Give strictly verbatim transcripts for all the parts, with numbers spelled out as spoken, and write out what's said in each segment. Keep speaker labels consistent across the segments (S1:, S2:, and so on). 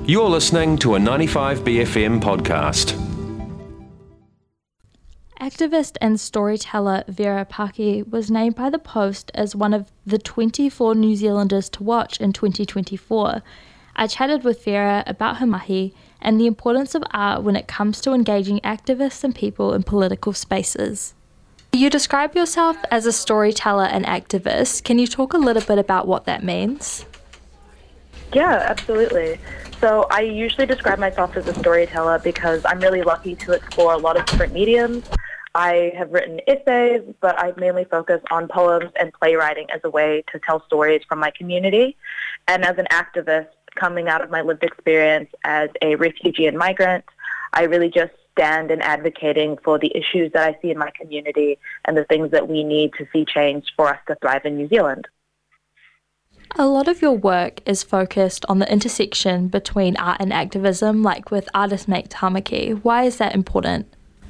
S1: You're listening to a ninety-five B F M podcast.
S2: Activist and storyteller Vera Paki was named by The Post as one of the twenty-four New Zealanders to watch in twenty twenty-four. I chatted with Vera about her mahi and the importance of art when it comes to engaging activists and people in political spaces. You describe yourself as a storyteller and activist. Can you talk a little bit about what that means?
S3: Yeah, absolutely. So I usually describe myself as a storyteller because I'm really lucky to explore a lot of different mediums. I have written essays, but I mainly focus on poems and playwriting as a way to tell stories from my community. And as an activist, coming out of my lived experience as a refugee and migrant, I really just stand in advocating for the issues that I see in my community and the things that we need to see changed for us to thrive in New Zealand.
S2: A lot of your work is focused on the intersection between art and activism, like with Artist Make Tamaki. Why is that important?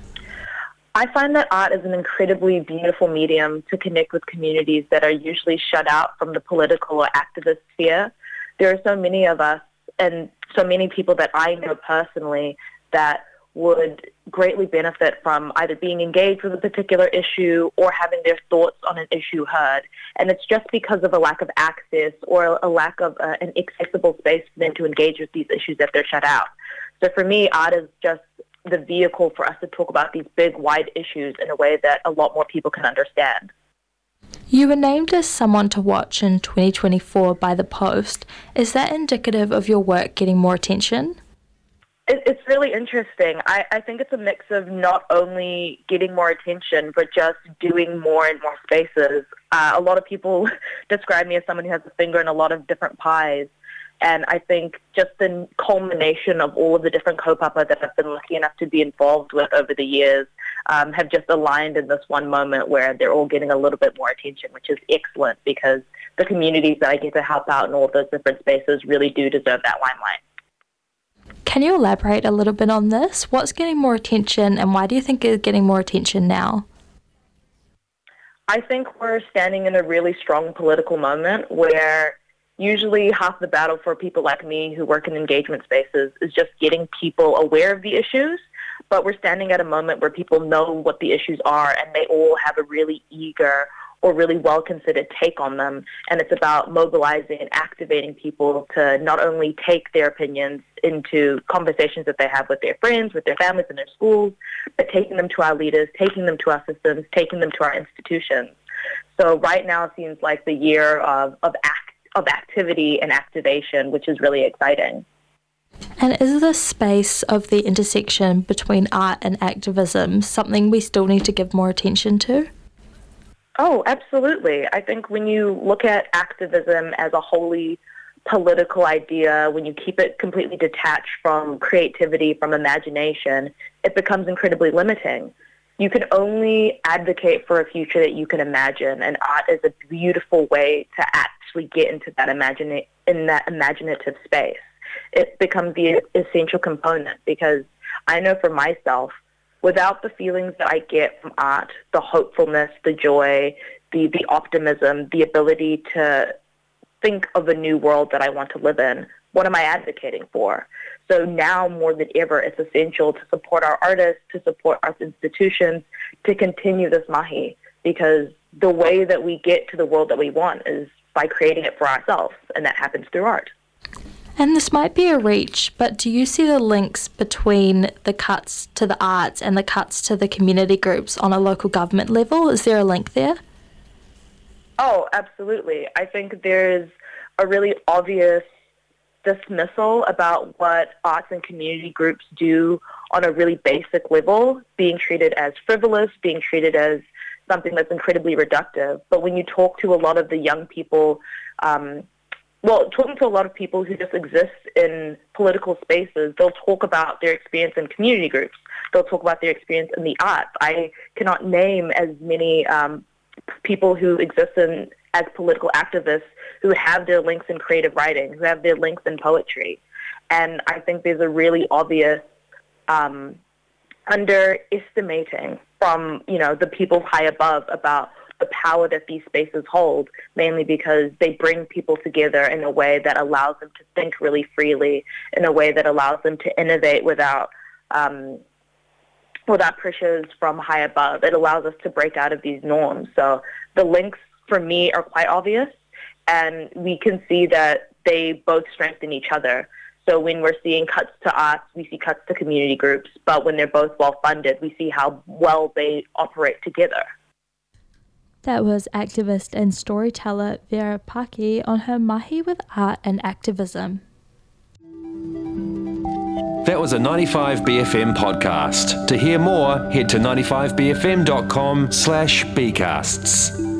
S3: I find that art is an incredibly beautiful medium to connect with communities that are usually shut out from the political or activist sphere. There are so many of us and so many people that I know personally that would greatly benefit from either being engaged with a particular issue or having their thoughts on an issue heard. And it's just because of a lack of access or a lack of uh, an accessible space for them to engage with these issues that they're shut out. So for me, art is just the vehicle for us to talk about these big, wide issues in a way that a lot more people can understand.
S2: You were named as someone to watch in twenty twenty-four by The Post. Is that indicative of your work getting more attention?
S3: It's really interesting. I, I think it's a mix of not only getting more attention, but just doing more and more spaces. Uh, a lot of people describe me as someone who has a finger in a lot of different pies. And I think just the culmination of all of the different kaupapa that I've been lucky enough to be involved with over the years um, have just aligned in this one moment where they're all getting a little bit more attention, which is excellent because the communities that I get to help out in all of those different spaces really do deserve that limelight.
S2: Can you elaborate a little bit on this? What's getting more attention and why do you think it's getting more attention now?
S3: I think we're standing in a really strong political moment where usually half the battle for people like me who work in engagement spaces is just getting people aware of the issues, but we're standing at a moment where people know what the issues are and they all have a really eager or really well-considered take on them. And it's about mobilizing and activating people to not only take their opinions into conversations that they have with their friends, with their families and their schools, but taking them to our leaders, taking them to our systems, taking them to our institutions. So right now it seems like the year of, of, act, of activity and activation, which is really exciting.
S2: And is the space of the intersection between art and activism something we still need to give more attention to?
S3: Oh, absolutely. I think when you look at activism as a wholly political idea, when you keep it completely detached from creativity, from imagination, it becomes incredibly limiting. You can only advocate for a future that you can imagine, and art is a beautiful way to actually get into that imagine in that imaginative space. It becomes the essential component because I know for myself, without the feelings that I get from art, the hopefulness, the joy, the, the optimism, the ability to think of a new world that I want to live in, what am I advocating for? So now more than ever, it's essential to support our artists, to support arts institutions, to continue this mahi, because the way that we get to the world that we want is by creating it for ourselves, and that happens through art.
S2: And this might be a reach, but do you see the links between the cuts to the arts and the cuts to the community groups on a local government level? Is there a link there?
S3: Oh, absolutely. I think there's a really obvious dismissal about what arts and community groups do on a really basic level, being treated as frivolous, being treated as something that's incredibly reductive. But when you talk to a lot of the young people, um, well, talking to a lot of people who just exist in political spaces, they'll talk about their experience in community groups. They'll talk about their experience in the arts. I cannot name as many um, people who exist in, as political activists who have their links in creative writing, who have their links in poetry. And I think there's a really obvious um, underestimating from, you know, the people high above about the power that these spaces hold, mainly because they bring people together in a way that allows them to think really freely, in a way that allows them to innovate without um, without pressures from high above. It allows us to break out of these norms. So the links for me are quite obvious, and we can see that they both strengthen each other. So when we're seeing cuts to arts, we see cuts to community groups, but when they're both well-funded, we see how well they operate together.
S2: That was activist and storyteller Vera Paki on her mahi with art and activism.
S1: That was a ninety-five B F M podcast. To hear more, head to ninety-five b f m dot com slash bcasts.